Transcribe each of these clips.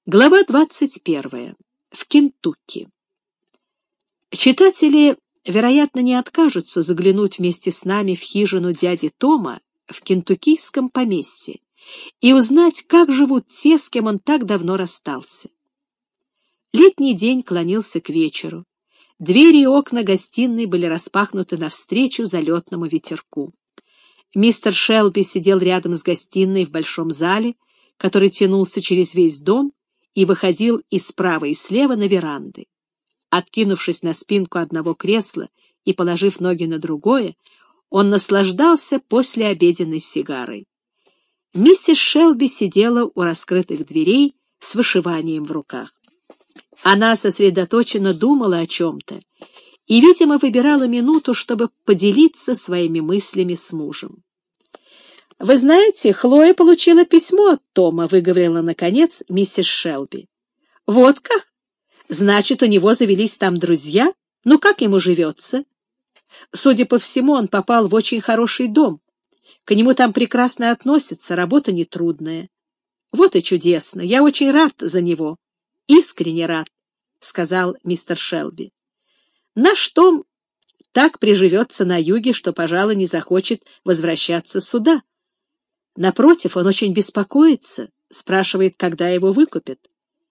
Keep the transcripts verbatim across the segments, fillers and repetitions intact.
Глава двадцать первая. В Кентукки. Читатели, вероятно, не откажутся заглянуть вместе с нами в хижину дяди Тома в кентуккийском поместье и узнать, как живут те, с кем он так давно расстался. Летний день клонился к вечеру. Двери и окна гостиной были распахнуты навстречу залетному ветерку. Мистер Шелби сидел рядом с гостиной в большом зале, который тянулся через весь дом и выходил и справа, и слева на веранды. Откинувшись на спинку одного кресла и положив ноги на другое, он наслаждался послеобеденной сигарой. Миссис Шелби сидела у раскрытых дверей с вышиванием в руках. Она сосредоточенно думала о чем-то и, видимо, выбирала минуту, чтобы поделиться своими мыслями с мужем. «Вы знаете, Хлоя получила письмо от Тома», — выговорила, наконец, миссис Шелби. «Вот как? Значит, у него завелись там друзья? Ну, как ему живется?» «Судя по всему, он попал в очень хороший дом. К нему там прекрасно относятся, работа нетрудная. Вот и чудесно. Я очень рад за него. Искренне рад», — сказал мистер Шелби. «Наш Том так приживется на юге, что, пожалуй, не захочет возвращаться сюда. Напротив, он очень беспокоится, спрашивает, когда его выкупят.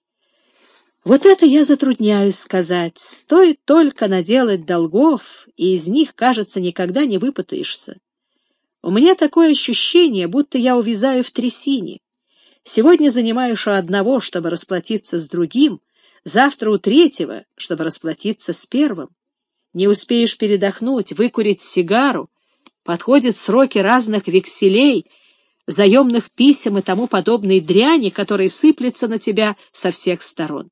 Вот это я затрудняюсь сказать. Стоит только наделать долгов, и из них, кажется, никогда не выпутаешься. У меня такое ощущение, будто я увязаю в трясине. Сегодня занимаешь у одного, чтобы расплатиться с другим, завтра у третьего, чтобы расплатиться с первым. Не успеешь передохнуть, выкурить сигару, подходят сроки разных векселей, заемных писем и тому подобной дряни, которые сыплются на тебя со всех сторон.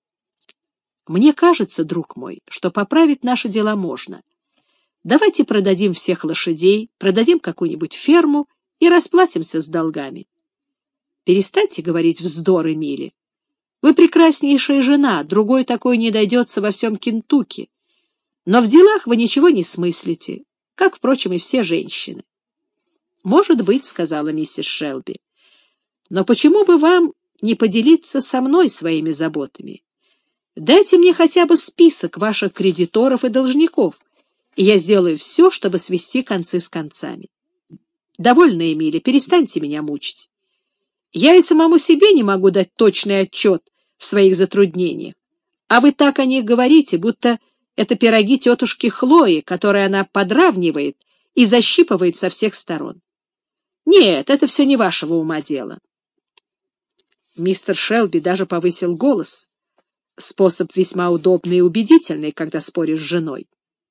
Мне кажется, друг мой, что поправить наши дела можно. Давайте продадим всех лошадей, продадим какую-нибудь ферму и расплатимся с долгами. Перестаньте говорить вздор, Эмили. Вы прекраснейшая жена, другой такой не дойдется во всем Кентукки. Но в делах вы ничего не смыслите, как, впрочем, и все женщины. «Может быть», — сказала миссис Шелби. «Но почему бы вам не поделиться со мной своими заботами? Дайте мне хотя бы список ваших кредиторов и должников, и я сделаю все, чтобы свести концы с концами. Довольно, Эмили, перестаньте меня мучить. Я и самому себе не могу дать точный отчет в своих затруднениях, а вы так о них говорите, будто это пироги тетушки Хлои, которые она подравнивает и защипывает со всех сторон. Нет, это все не вашего ума дело». Мистер Шелби даже повысил голос. Способ весьма удобный и убедительный, когда споришь с женой.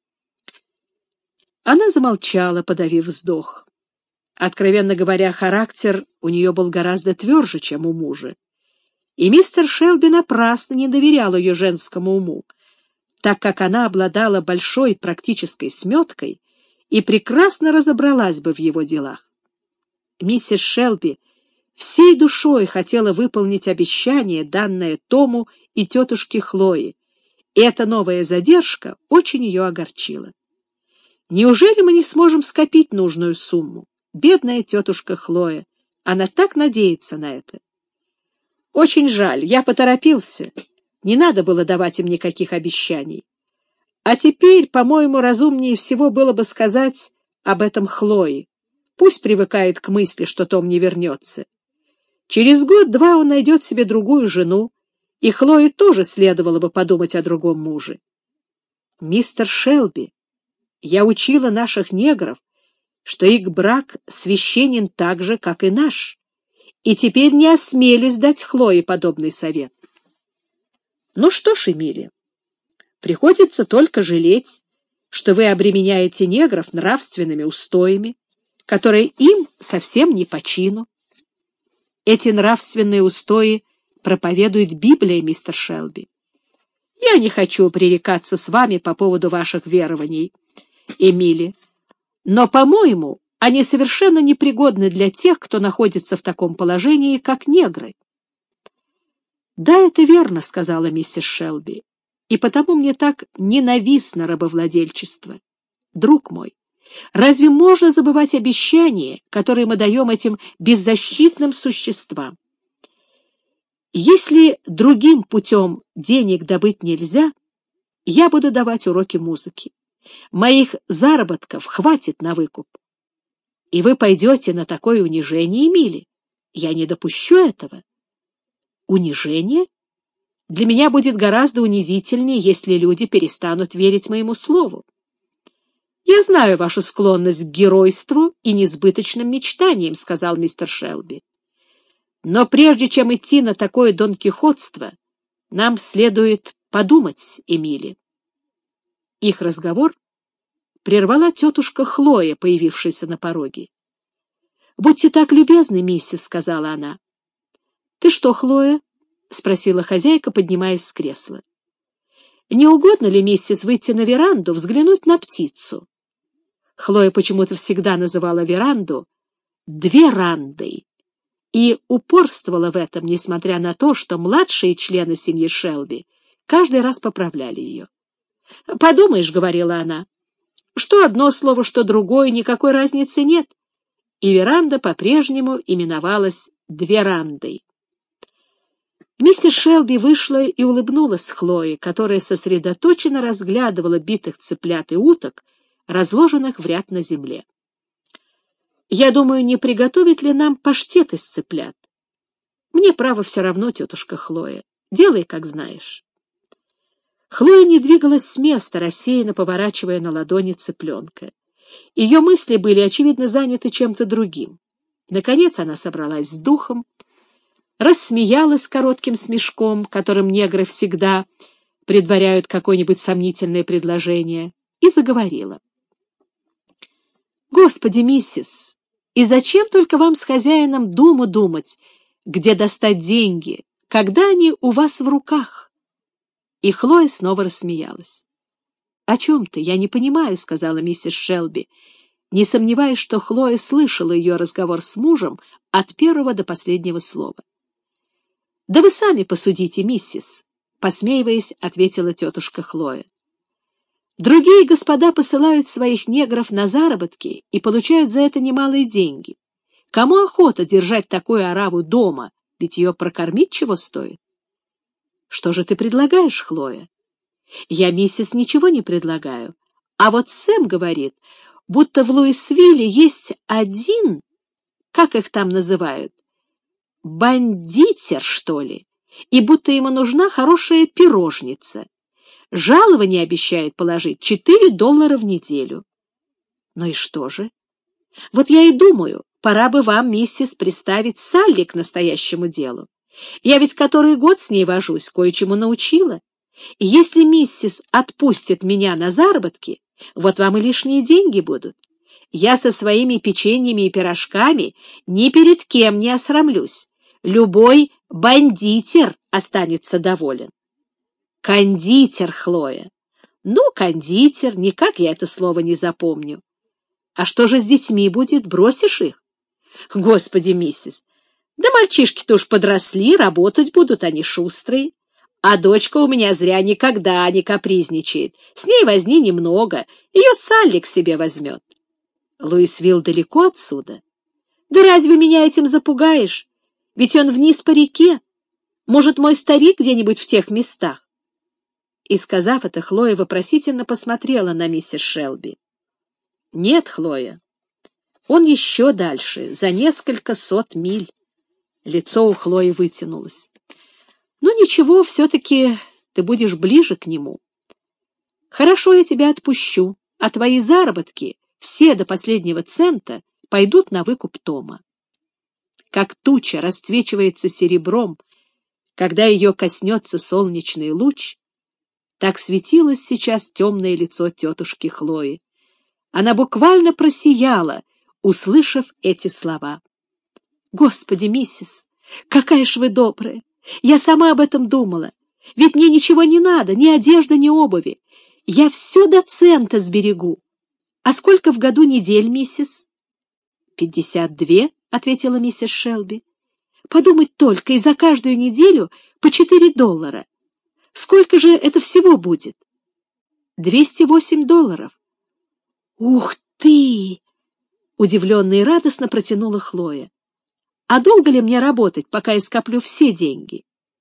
Она замолчала, подавив вздох. Откровенно говоря, характер у нее был гораздо тверже, чем у мужа. И мистер Шелби напрасно не доверял ее женскому уму, так как она обладала большой практической сметкой и прекрасно разобралась бы в его делах. Миссис Шелби всей душой хотела выполнить обещание, данное Тому и тетушке Хлое, и эта новая задержка очень ее огорчила. Неужели мы не сможем скопить нужную сумму? Бедная тетушка Хлоя, она так надеется на это. Очень жаль, я поторопился. Не надо было давать им никаких обещаний. А теперь, по-моему, разумнее всего было бы сказать об этом Хлое. Пусть привыкает к мысли, что Том не вернется. Через год-два он найдет себе другую жену, и Хлое тоже следовало бы подумать о другом муже. Мистер Шелби, я учила наших негров, что их брак священен так же, как и наш, и теперь не осмелюсь дать Хлое подобный совет. Ну что ж, Эмили, приходится только жалеть, что вы обременяете негров нравственными устоями, которые им совсем не по чину. Эти нравственные устои проповедует Библия, мистер Шелби. Я не хочу пререкаться с вами по поводу ваших верований, Эмили, но, по-моему, они совершенно непригодны для тех, кто находится в таком положении, как негры. «Да, это верно», — сказала миссис Шелби, «и потому мне так ненавистно рабовладельчество. Друг мой, разве можно забывать обещания, которые мы даем этим беззащитным существам? Если другим путем денег добыть нельзя, я буду давать уроки музыки. Моих заработков хватит на выкуп. И вы пойдете на такое унижение, Эмили? Я не допущу этого. Унижение? Для меня будет гораздо унизительнее, если люди перестанут верить моему слову. Я знаю вашу склонность к геройству и несбыточным мечтаниям, — сказал мистер Шелби. Но прежде чем идти на такое донкихотство, нам следует подумать, Эмили. Их разговор прервала тетушка Хлоя, появившаяся на пороге. — Будьте так любезны, миссис, — сказала она. — Ты что, Хлоя? — спросила хозяйка, поднимаясь с кресла. — Не угодно ли, миссис, выйти на веранду, взглянуть на птицу? Хлоя почему-то всегда называла веранду «дверандой» и упорствовала в этом, несмотря на то, что младшие члены семьи Шелби каждый раз поправляли ее. «Подумаешь, — говорила она, — что одно слово, что другое, никакой разницы нет». И веранда по-прежнему именовалась «дверандой». Миссис Шелби вышла и улыбнулась Хлое, которая сосредоточенно разглядывала битых цыплят и уток, разложенных в ряд на земле. «Я думаю, не приготовить ли нам паштет из цыплят? Мне, право, все равно, тетушка Хлоя. Делай, как знаешь». Хлоя не двигалась с места, рассеянно поворачивая на ладони цыпленка. Ее мысли были, очевидно, заняты чем-то другим. Наконец она собралась с духом, рассмеялась коротким смешком, которым негры всегда предваряют какое-нибудь сомнительное предложение, и заговорила. «Господи, миссис, и зачем только вам с хозяином дому думать, где достать деньги, когда они у вас в руках?» И Хлоя снова рассмеялась. «О чем ты? Я не понимаю», — сказала миссис Шелби, не сомневаясь, что Хлоя слышала ее разговор с мужем от первого до последнего слова. «Да вы сами посудите, миссис», — посмеиваясь, ответила тетушка Хлоя. «Другие господа посылают своих негров на заработки и получают за это немалые деньги. Кому охота держать такую ораву дома, ведь ее прокормить чего стоит?» «Что же ты предлагаешь, Хлоя?» «Я, миссис, ничего не предлагаю. А вот Сэм говорит, будто в Луисвилле есть один, как их там называют, бандитер, что ли, и будто ему нужна хорошая пирожница. Жалование обещает положить четыре доллара в неделю». «Ну и что же? Вот я и думаю, пора бы вам, миссис, приставить Салли к настоящему делу. Я ведь который год с ней вожусь, кое-чему научила. И если миссис отпустит меня на заработки, вот вам и лишние деньги будут. Я со своими печеньями и пирожками ни перед кем не осрамлюсь. Любой бандитер останется доволен». «Кондитер, Хлоя». «Ну, кондитер, никак я это слово не запомню. А что же с детьми будет? Бросишь их?» «Господи, миссис, да мальчишки-то уж подросли, работать будут, они шустрые. А дочка у меня зря никогда не капризничает. С ней возни немного, ее Салли к себе возьмет». «Луисвилл далеко отсюда?» «Да разве меня этим запугаешь? Ведь он вниз по реке. Может, мой старик где-нибудь в тех местах?» И, сказав это, Хлоя вопросительно посмотрела на миссис Шелби. «Нет, Хлоя, он еще дальше, за несколько сот миль». Лицо у Хлои вытянулось. «Ну ничего, все-таки ты будешь ближе к нему. Хорошо, я тебя отпущу, а твои заработки, все до последнего цента, пойдут на выкуп Тома». Как туча расцвечивается серебром, когда ее коснется солнечный луч, так светилось сейчас темное лицо тетушки Хлои. Она буквально просияла, услышав эти слова. «Господи, миссис, какая ж вы добрая! Я сама об этом думала. Ведь мне ничего не надо, ни одежды, ни обуви. Я все до цента сберегу. А сколько в году недель, миссис?» «Пятьдесят две», — ответила миссис Шелби. «Подумать только, и за каждую неделю по четыре доллара. Сколько же это всего будет?» «Двести восемь долларов». «Ух ты!» — удивленно и радостно протянула Хлоя. «А долго ли мне работать, пока я скоплю все деньги?»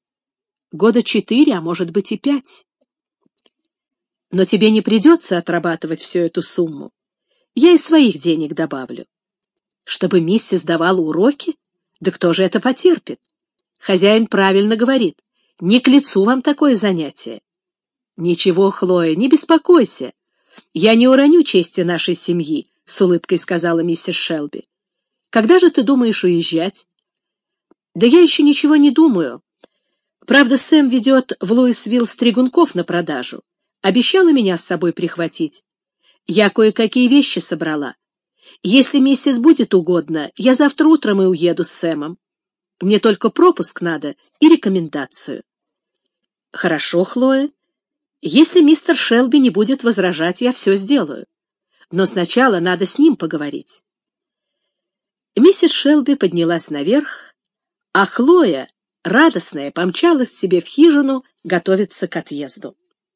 Года четыре, а может быть и пять. Но тебе не придется отрабатывать всю эту сумму. Я из своих денег добавлю. Чтобы миссис давала уроки? Да кто же это потерпит? Хозяин правильно говорит. Не к лицу вам такое занятие. Ничего, Хлоя, не беспокойся. Я не уроню чести нашей семьи, — с улыбкой сказала миссис Шелби. Когда же ты думаешь уезжать? Да я еще ничего не думаю. Правда, Сэм ведет в Луисвилл стригунков на продажу. Обещала меня с собой прихватить. Я кое-какие вещи собрала. Если миссис будет угодно, я завтра утром и уеду с Сэмом. Мне только пропуск надо и рекомендацию. Хорошо, Хлоя. Если мистер Шелби не будет возражать, я все сделаю. Но сначала надо с ним поговорить. Миссис Шелби поднялась наверх, а Хлоя, радостная, помчалась себе в хижину готовиться к отъезду.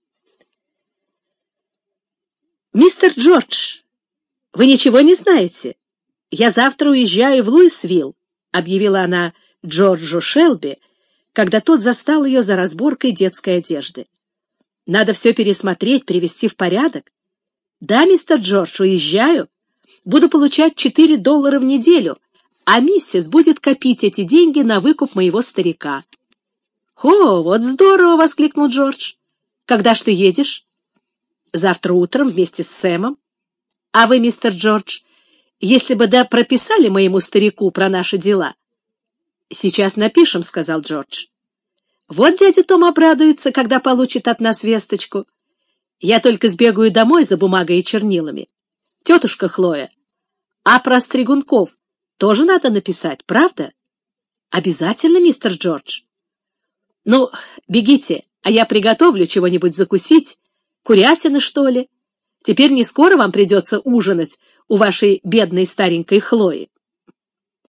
«Мистер Джордж, вы ничего не знаете? Я завтра уезжаю в Луисвилл», — объявила она Джорджу Шелби, когда тот застал ее за разборкой детской одежды. «Надо все пересмотреть, привести в порядок. Да, мистер Джордж, уезжаю. Буду получать четыре доллара в неделю, а миссис будет копить эти деньги на выкуп моего старика». «О, вот здорово!» — воскликнул Джордж. «Когда ж ты едешь?» «Завтра утром вместе с Сэмом. А вы, мистер Джордж, если бы да прописали моему старику про наши дела?» «Сейчас напишем», — сказал Джордж. «Вот дядя Том обрадуется, когда получит от нас весточку. Я только сбегаю домой за бумагой и чернилами. Тетушка Хлоя, а про стригунков тоже надо написать, правда?» «Обязательно, мистер Джордж». «Ну, бегите, а я приготовлю чего-нибудь закусить, курятины, что ли. Теперь не скоро вам придется ужинать у вашей бедной старенькой Хлои».